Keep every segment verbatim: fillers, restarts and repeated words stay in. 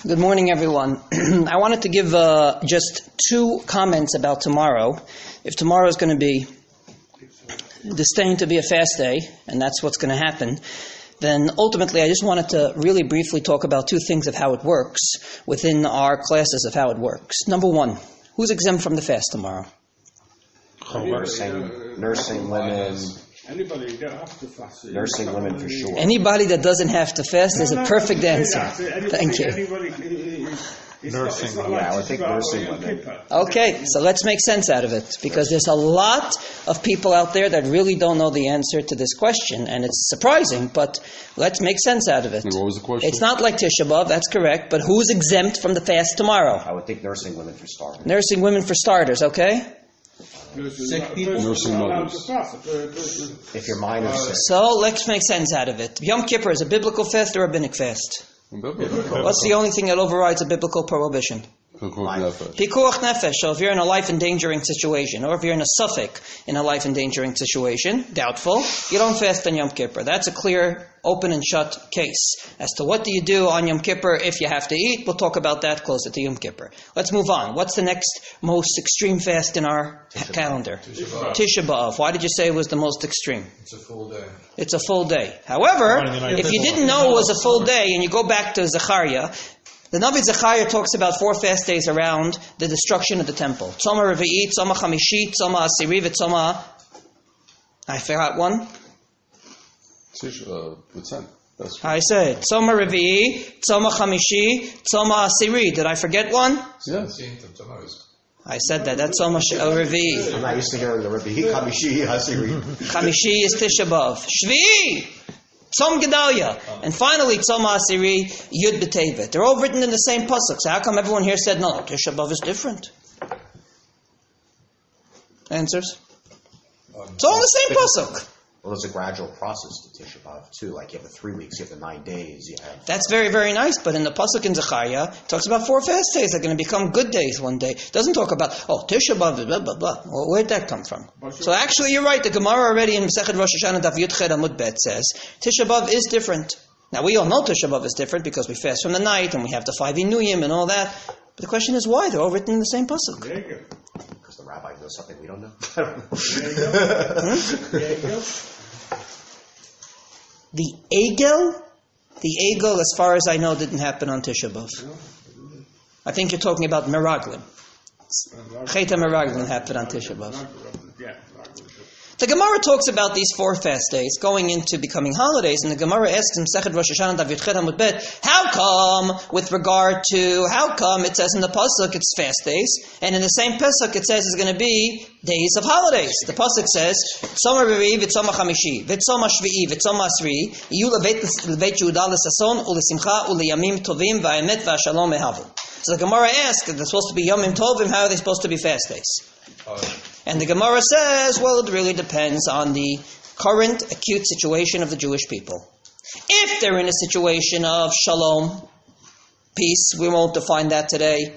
Good morning, everyone. I wanted to give uh, just two comments about tomorrow. If tomorrow is going to be destined to be a fast day, and that's what's going to happen, then ultimately I just wanted to really briefly talk about two things of how it works within our classes of how it works. Number one, who's exempt from the fast tomorrow? Nursing, nursing women. Anybody, you don't have to fast. Nursing women for sure. Anybody that doesn't have to fast is No, a no, perfect no, answer. anybody, Thank you. Anybody, it's Nursing, not, it's not yeah, like I would think Tisha B'Av nursing or Yom women. Kippur. Okay, so let's make sense out of it, because there's a lot of people out there that really don't know the answer to this question, and it's surprising, but let's make sense out of it. And what was the question? It's not like Tisha B'Av, that's correct, but who's exempt from the fast tomorrow? I would think nursing women for starters. Nursing women for starters, okay? Sick people. Nursing mothers. If your mind is sick. So let's make sense out of it. Yom Kippur is a biblical fast or a rabbinic fast? What's the only thing that overrides a biblical prohibition? Pikuach nefesh. So if you're in a life-endangering situation, or if you're in a suffix in a life-endangering situation, doubtful, you don't fast on Yom Kippur. That's a clear, open and shut case. As to what do you do on Yom Kippur if you have to eat, we'll talk about that closer to Yom Kippur. Let's move on. What's the next most extreme fast in our Tisha calendar? Tisha B'Av. Tisha B'Av. Why did you say it was the most extreme? It's a full day. It's a full day. However, if you didn't know it was a full day, and you go back to Zechariah, the Navi Zechariah talks about four fast days around the destruction of the temple. Tzoma Revi'i, Tzoma Chamishi, Tzoma Asiri, Tzoma... I forgot one. Uh, That's I said Tzoma Revi'i, Tzoma Chamishi, Tzoma Asiri. Did I forget one? Yes. seventeenth of Tammuz. I said that. That's Tzoma Sh- uh, Revi'i. I'm not used to hearing the Rebbe. He Kamishi Hasiri. Chamishi is Tisha B'Av. Shvi'i! Tzom Gedalia. And finally, Tzoma Asiri, Yud B'Tevet. They're all written in the same pasuk. So how come everyone here said, no, Tisha B'Av is different? Answers? Um, It's all in the same pasuk. Well, there's a gradual process to Tisha B'Av too. Like you have the three weeks, you have the nine days, you have. That's very, very nice. But in the pasuk in Zechariah, it talks about four fast days that are going to become good days one day. It doesn't talk about, oh, Tisha B'Av, blah, blah, blah. Well, where'd that come from? So actually, you're right. The Gemara already in Masechet Rosh Hashanah Daf Yud Chet Amud Bet says, Tisha B'Av is different. Now, we all know Tisha B'Av is different because we fast from the night and we have the five Inuyim and all that. But the question is why? They're all written in the same pasuk. There you go. Because the rabbi knows something we don't know. I don't know. There you go. There you go. The Egel, the Egel, as far as I know, didn't happen on Tisha B'Av. I think you're talking about Meraglim. Cheta Meraglim happened on Tisha B'Av. Yeah. The Gemara talks about these four fast days going into becoming holidays, and the Gemara asks in Masechet Rosh Hashanah Daf Yud Chet Amud Bet, how come, with regard to, how come it says in the pasuk it's fast days, and in the same pasuk it says it's going to be days of holidays. The pasuk says, Tzoma Revi'i v'Tzoma Chamishi v'Tzoma Shvi'i v'Tzoma Asri Yiyu leVeit Yehuda l'Sason u'Lesimcha u'Leyamim Tovim v'Haemet v'Shalom Ehavu. So the Gemara asks, if they're supposed to be Yomim Tovim, how are they supposed to be fast days? Oh, And the Gemara says, well, it really depends on the current acute situation of the Jewish people. If they're in a situation of shalom, peace, we won't define that today.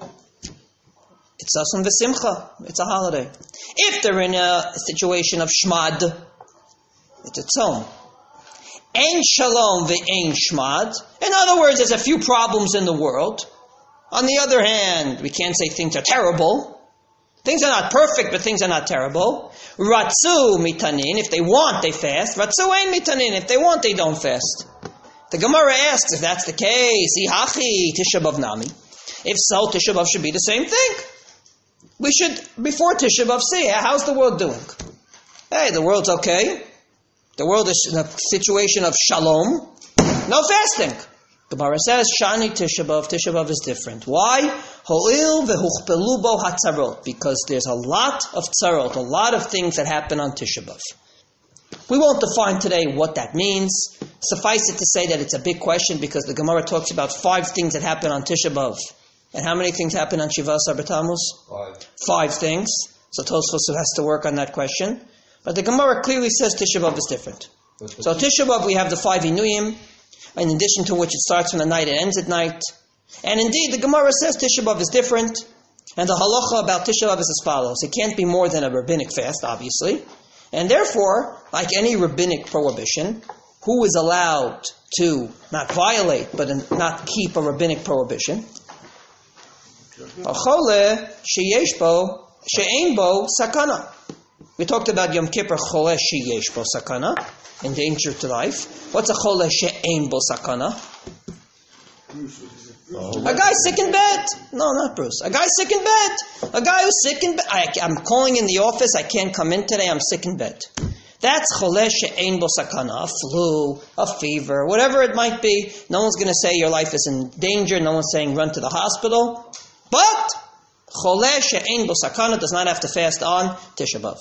It's Sason v'Simcha. It's a holiday. If they're in a situation of shmad, it's a tzom. Ein shalom v'ein shmad. In other words, there's a few problems in the world. On the other hand, we can't say things are terrible. Things are not perfect, but things are not terrible. Ratzu mitanin, if they want, they fast. Ratzu ein mitanin, if they want, they don't fast. The Gemara asks if that's the case. Ihachi Tisha B'Av nami. If so, Tisha B'Av should be the same thing. We should, before Tisha B'Av, see how's the world doing. Hey, the world's okay. The world is in a situation of shalom. No fasting. Gemara says, Shani Tisha B'Av, Tisha B'Av is different. Why? Ho'il v'huchpelu bo hatzarot. Because there's a lot of tzarot, a lot of things that happen on Tisha B'Av. We won't define today what that means. Suffice it to say that it's a big question because the Gemara talks about five things that happen on Tisha B'Av. And how many things happen on Shiva Asar B'Tammuz? five. Five things. So Tosfos has to work on that question. But the Gemara clearly says Tisha B'Av is different. So Tisha B'Av, we have the five Inuyim, in addition to which it starts from the night, it ends at night. And indeed, the Gemara says Tisha B'Av is different. And the halacha about Tisha B'Av is as follows. It can't be more than a rabbinic fast, obviously. And therefore, like any rabbinic prohibition, who is allowed to not violate, but not keep a rabbinic prohibition. Chole sheyesh bo she'ein bo sakana. We talked about Yom Kippur chole sheyesh bo sakana, in danger to life. What's a chole she'ein bo sakana? Oh. A guy sick in bed. No, not Bruce. A guy sick in bed. A guy who's sick in bed. I, I'm calling in the office. I can't come in today. I'm sick in bed. That's choleh she'ein bo sakana, a flu, a fever, whatever it might be. No one's going to say your life is in danger. No one's saying run to the hospital. But choleh she'ein bo sakana does not have to fast on Tisha B'Av.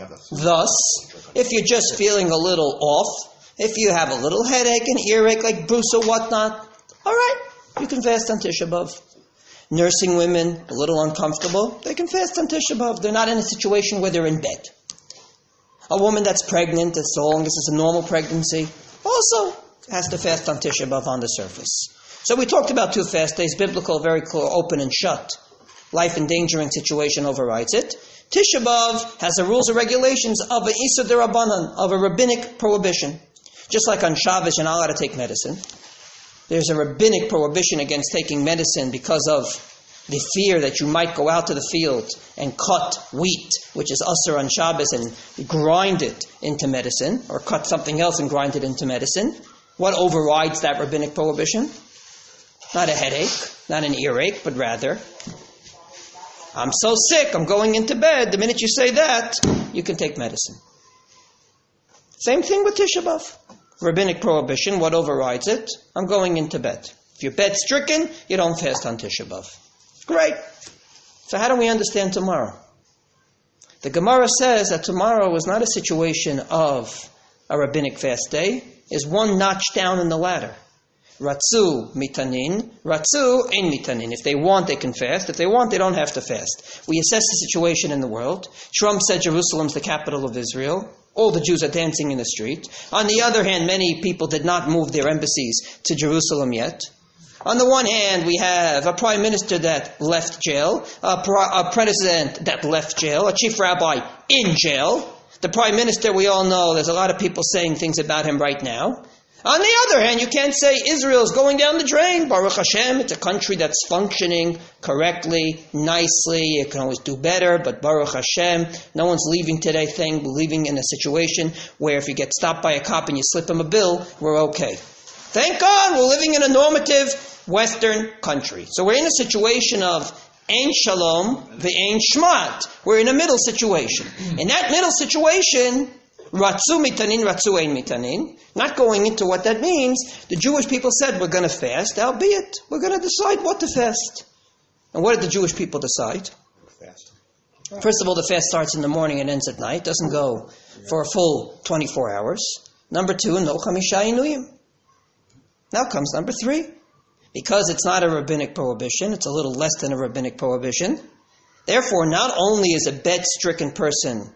Thus, if you're just feeling a little off, if you have a little headache, an earache like Bruce or whatnot, all right, you can fast on Tisha B'Av. Nursing women, a little uncomfortable, they can fast on Tisha B'Av. They're not in a situation where they're in bed. A woman that's pregnant, as long as it's a normal pregnancy, also has to fast on Tisha B'Av on the surface. So we talked about two fast days, biblical, very clear, open and shut. Life endangering situation overrides it. Tisha B'Av has the rules and regulations of an Isur D'Rabbanan, of a rabbinic prohibition. Just like on Shabbos, you're not allowed to take medicine. There's a rabbinic prohibition against taking medicine because of the fear that you might go out to the field and cut wheat, which is usher on Shabbos, and grind it into medicine, or cut something else and grind it into medicine. What overrides that rabbinic prohibition? Not a headache, not an earache, but rather, I'm so sick, I'm going into bed. The minute you say that, you can take medicine. Same thing with Tisha B'Av. Rabbinic prohibition, what overrides it? I'm going into bed. If you're bed-stricken, you don't fast on Tisha B'Av. Great. So how do we understand tomorrow? The Gemara says that tomorrow is not a situation of a rabbinic fast day, is one notch down in the ladder. Ratzu mitanin, ratzu ein mitanin. If they want, they can fast. If they want, they don't have to fast. We assess the situation in the world. Trump said Jerusalem's the capital of Israel. All the Jews are dancing in the street. On the other hand, many people did not move their embassies to Jerusalem yet. On the one hand, we have a prime minister that left jail, a, pro- a president that left jail, a chief rabbi in jail. The prime minister, we all know, there's a lot of people saying things about him right now. On the other hand, you can't say Israel is going down the drain. Baruch Hashem, it's a country that's functioning correctly, nicely. It can always do better, but Baruch Hashem, no one's leaving today thing, believing in a situation where if you get stopped by a cop and you slip him a bill, we're okay. Thank God we're living in a normative Western country. So we're in a situation of Ein Shalom, Ve'ein Shmat. We're in a middle situation. In that middle situation, Ratzu mitanin, ratzu ein mitanin. Not going into what that means, the Jewish people said we're going to fast, albeit we're going to decide what to fast. And what did the Jewish people decide? Fast. First of all, the fast starts in the morning and ends at night. Doesn't go for a full twenty-four hours. Number two, no chamisha inuyim. Now comes number three. Because it's not a rabbinic prohibition, it's a little less than a rabbinic prohibition. Therefore, not only is a bed-stricken person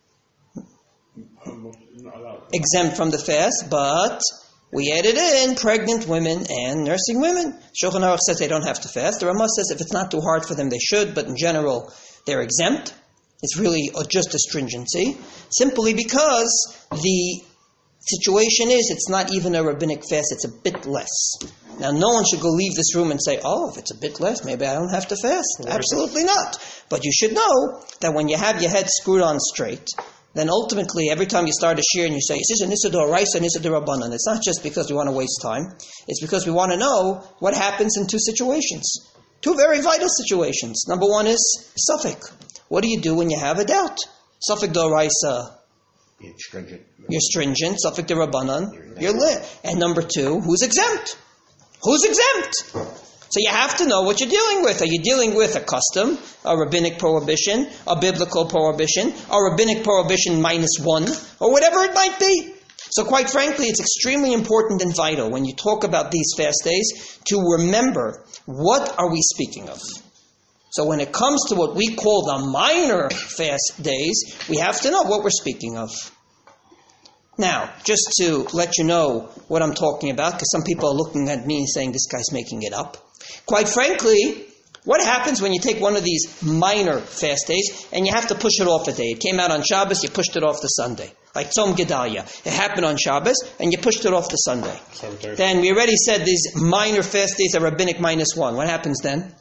exempt from the fast, but we added in pregnant women and nursing women. Shulchan Aruch says they don't have to fast. The Ramah says if it's not too hard for them, they should, but in general, they're exempt. It's really just a stringency, simply because the situation is it's not even a rabbinic fast, it's a bit less. Now, no one should go leave this room and say, oh, if it's a bit less, maybe I don't have to fast. Absolutely not. But you should know that when you have your head screwed on straight, then ultimately, every time you start a shir and you say, is this an Isur D'Oraisa, an Isur D'Rabbanan? It's not just because we want to waste time. It's because we want to know what happens in two situations. Two very vital situations. Number one is Suffolk. What do you do when you have a doubt? Suffolk D'Oraisa, You're stringent. you're stringent. Suffolk D'Rabbanan, you're lit. And number two, who's exempt? Who's exempt? So you have to know what you're dealing with. Are you dealing with a custom, a rabbinic prohibition, a biblical prohibition, a rabbinic prohibition minus one, or whatever it might be? So quite frankly, it's extremely important and vital when you talk about these fast days to remember what are we speaking of. So when it comes to what we call the minor fast days, we have to know what we're speaking of. Now, just to let you know what I'm talking about, because some people are looking at me and saying this guy's making it up. Quite frankly, what happens when you take one of these minor fast days and you have to push it off a day? It came out on Shabbos, you pushed it off to Sunday. like Tzom Gedalia. It happened on Shabbos, and you pushed it off to Sunday. Then we already said these minor fast days are rabbinic minus one. What happens then?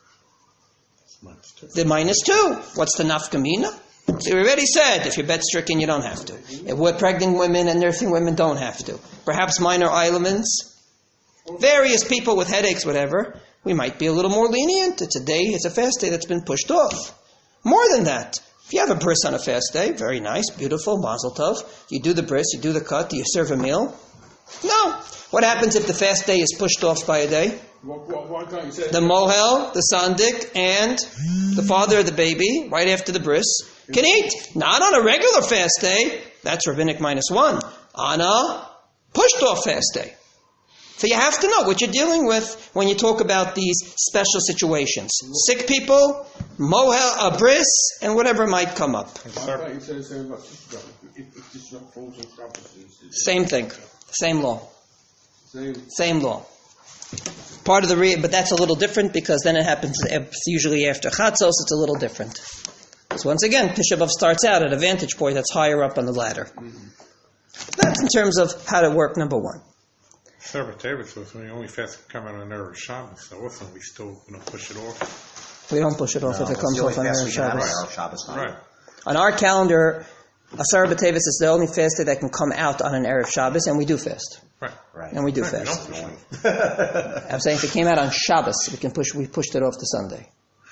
The minus two. What's the nafkamina? So we already said, if you're bet stricken, you don't have to. If we're pregnant women and nursing women don't have to. Perhaps minor elements, various people with headaches, whatever, we might be a little more lenient. It's a day, it's a fast day that's been pushed off. More than that, if you have a bris on a fast day, very nice, beautiful, mazel tov. You do the bris, you do the cut, do you serve a meal? No. What happens if the fast day is pushed off by a day? What, what, why can't you say The mohel, the sandik, and the father of the baby, right after the bris, can eat. Not on a regular fast day. That's rabbinic minus one. On a pushed off fast day. So you have to know what you're dealing with when you talk about these special situations. Sick people, mohel, a bris, and whatever might come up. Why can't you say the same about Tisha B'Av? If if Tisha B'Av falls on Shabbos, it's- Same thing. Same law. Same. Same law. Part of the re- but that's a little different because then it happens it's usually after Chatzos. It's a little different. So once again, Tisha B'Av starts out at a vantage point that's higher up on the ladder. Mm-hmm. That's in terms of how to work. Number one. Sarah Davis was when the only fast can come out on Erev Shabbos, so also we still going to push it off. We don't push it off No, if it that's comes the only off on fast Erev we can have on Shabbos. Erev Shabbos night. Right. On our calendar, Asar B'Tevis is the only fast day that can come out on an Erev Shabbos, and we do fast. Right. Right. And we do Right, we fast. don't push it off. I'm saying if it came out on Shabbos, we can push. We pushed it off to Sunday.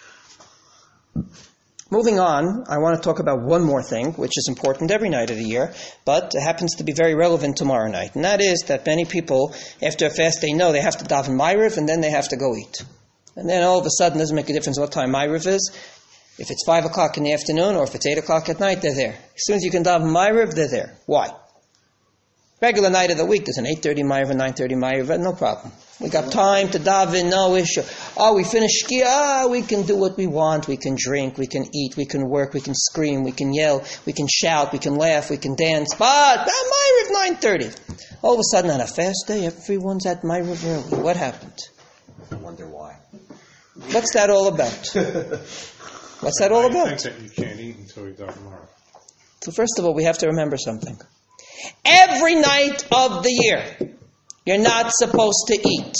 Moving on, I want to talk about one more thing, which is important every night of the year, but it happens to be very relevant tomorrow night, and that is that many people, after a fast, they know they have to daven Ma'ariv, and then they have to go eat. And then all of a sudden, it doesn't make a difference what time Ma'ariv is. If it's five o'clock in the afternoon, or if it's eight o'clock at night, they're there. As soon as you can daven Ma'ariv, they're there. Why? Regular night of the week, there's an eight thirty Ma'ariv, a nine thirty Ma'ariv, no problem. We got time to daven, no issue. Oh, we finished Shkia, ah, we can do what we want, we can drink, we can eat, we can work, we can scream, we can yell, we can shout, we can laugh, we can dance, but ah, Ma'ariv nine thirty. All of a sudden on a fast day, everyone's at Ma'ariv early. What happened? I wonder why. What's that all about? What's that all I about? think that you can't eat until you daven tomorrow. So first of all, we have to remember something. Every night of the year, you're not supposed to eat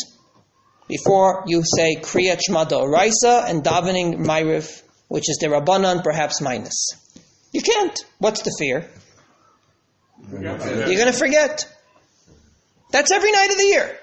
before you say Kriyat Shema D'Oraisa and davening Ma'ariv, which is the Rabbanan, perhaps minus. You can't. What's the fear? You're going to forget. That's every night of the year.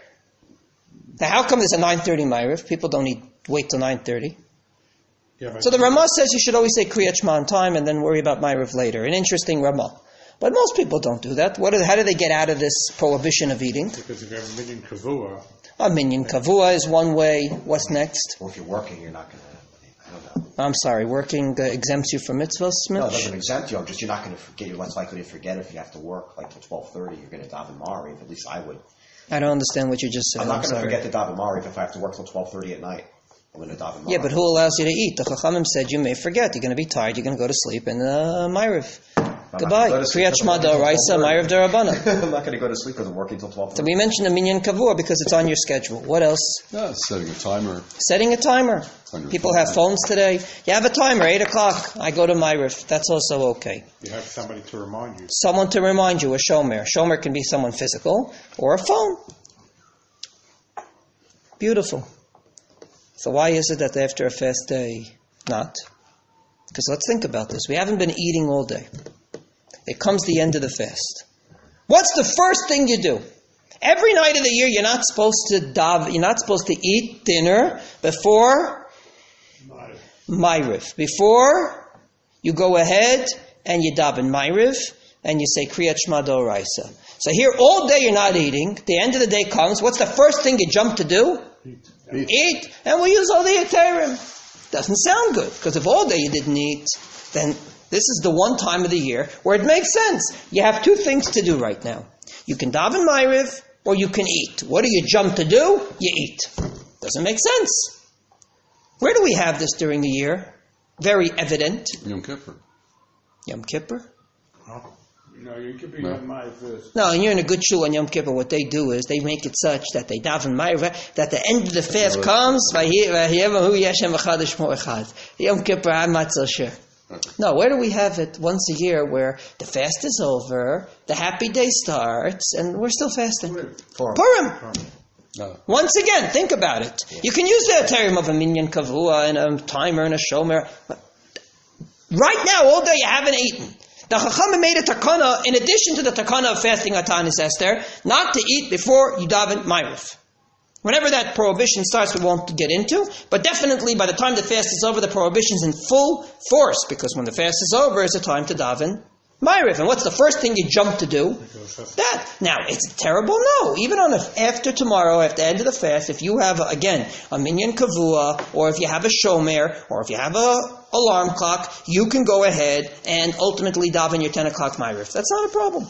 Now, how come there's a nine thirty Ma'ariv? People don't eat, wait till nine thirty. Yeah, but So the Ramah says you should always say Kriyat Shema on time and then worry about Ma'ariv later. An interesting Ramah. But most people don't do that. What are, how do they get out of this prohibition of eating? because if you have a million kavua, A minyan kavua is one way. What's next? Well, if you're working, you're not going to, I don't know. I'm sorry, working uh, exempts you from mitzvahs, No, it Mitch? doesn't exempt you. I'm just, you're not going to forget. You're less likely to forget if you have to work like till twelve thirty. You're going to daven Ma'ariv. At least I would. I don't understand what you just said. I'm not going to sorry. forget to daven Ma'ariv if I have to work till twelve thirty at night. I'm going to daven Ma'ariv. Yeah, but who allows you to eat? The Chachamim said you may forget. You're going to be tired. You're going to go to sleep and uh, Ma'ariv. I'm Goodbye. not gonna go to sleep Kriyat till Shema D'Oraisa, Ma'ariv D'Rabbanan. I'm not going to go to sleep because I'm working till twelve So thirty. we mentioned the minyan kavua because it's on your schedule. What else? Yeah, setting a timer. Setting a timer. On your People phone. have phones today. You have a timer, eight o'clock. I go to Ma'ariv. That's also okay. you have somebody to remind you. Someone to remind you, a shomer. Shomer can be someone physical or a phone. Beautiful. So why is it that after a fast day, not? Because let's think about this. We haven't been eating all day. It comes the end of the fast. What's the first thing you do? Every night of the year, you're not supposed to dav, you're not supposed to eat dinner before Ma'ariv. Before you go ahead and you daven Ma'ariv and you say Kriyat Shema D'Oraisa. So here all day you're not eating. The end of the day comes. What's the first thing you jump to do? Eat. Eat. And we use all the Yeteirim. Doesn't sound good, because if all day you didn't eat, then this is the one time of the year where it makes sense. You have two things to do right now. You can daven Ma'ariv or you can eat. What do you jump to do? You eat. Doesn't make sense. Where do we have this during the year? Very evident. Yom Kippur. Yom Kippur? No, you could be No. on my first. No, and you're in a good shul on Yom Kippur. What they do is they make it such that they daven Ma'ariv, that the end of the fast comes, Vahi- Vahiyevahu Yashem Echad Shmo Echad. Yom Kippur, I'm not so sure. No, where do we have it once a year where the fast is over, the happy day starts, and we're still fasting? Purim. Purim. No. Once again, think about it. You can use the term of a minyan kavua and a timer and a shomer. But right now, all day you haven't eaten. The Chachamim made a takana, in addition to the takana of fasting Atanis Esther, not to eat before you daven Ma'ariv. Whenever that prohibition starts, we won't get into, but definitely by the time the fast is over, the prohibition's in full force, because when the fast is over, it's a time to daven Ma'ariv. And what's the first thing you jump to do? That. Now, it's terrible? No. Even on the, after tomorrow, at the end of the fast, if you have, again, a minyan kavua, or if you have a shomer, or if you have a alarm clock, you can go ahead and ultimately daven your ten o'clock Ma'ariv. That's not a problem.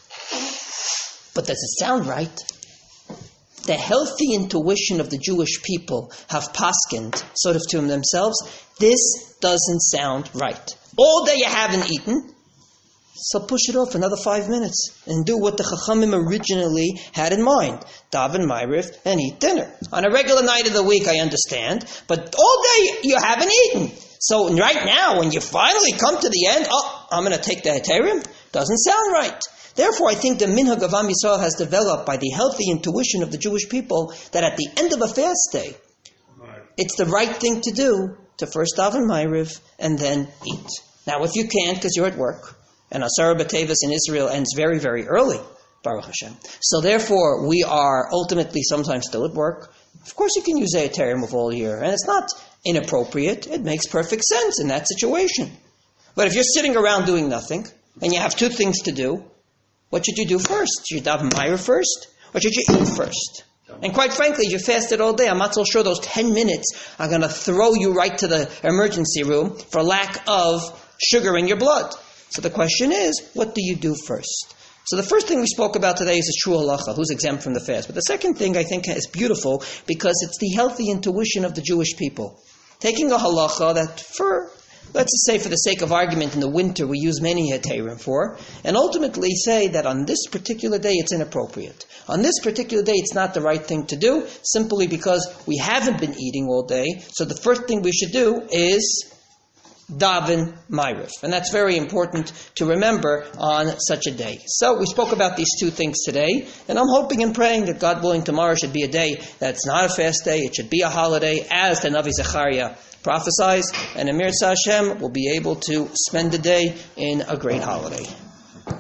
But does it sound right? The healthy intuition of the Jewish people have paskined, sort of to themselves, this doesn't sound right. All day you haven't eaten, so push it off another five minutes and do what the Chachamim originally had in mind. Daven Ma'ariv and eat dinner. On a regular night of the week, I understand, but all day you haven't eaten. So right now, when you finally come to the end, oh, I'm going to take the heterim, doesn't sound right. Therefore, I think the minhag of Am Yisrael has developed by the healthy intuition of the Jewish people that at the end of a fast day, it's the right thing to do to first daven Ma'ariv and then eat. Now, if you can't because you're at work, and Asara B'Tevis in Israel ends very, very early, Baruch Hashem. So therefore, we are ultimately sometimes still at work. Of course, you can use a term of all year, and it's not inappropriate. It makes perfect sense in that situation. But if you're sitting around doing nothing, and you have two things to do, what should you do first? Should you daven Ma'ariv first, or should you eat first? And quite frankly, you fasted all day. I'm not so sure those ten minutes are going to throw you right to the emergency room for lack of sugar in your blood. So the question is, what do you do first? So the first thing we spoke about today is a true halacha, who's exempt from the fast. But the second thing I think is beautiful because it's the healthy intuition of the Jewish people. Taking a halacha that for, let's just say for the sake of argument, in the winter we use many heterim for, and ultimately say that on this particular day it's inappropriate. On this particular day it's not the right thing to do, simply because we haven't been eating all day. So the first thing we should do is daven Ma'ariv. And that's very important to remember on such a day. So we spoke about these two things today, and I'm hoping and praying that God willing tomorrow should be a day that's not a fast day, it should be a holiday, as the Navi Zechariah prophesies, and Amir Hashem will be able to spend the day in a great holiday.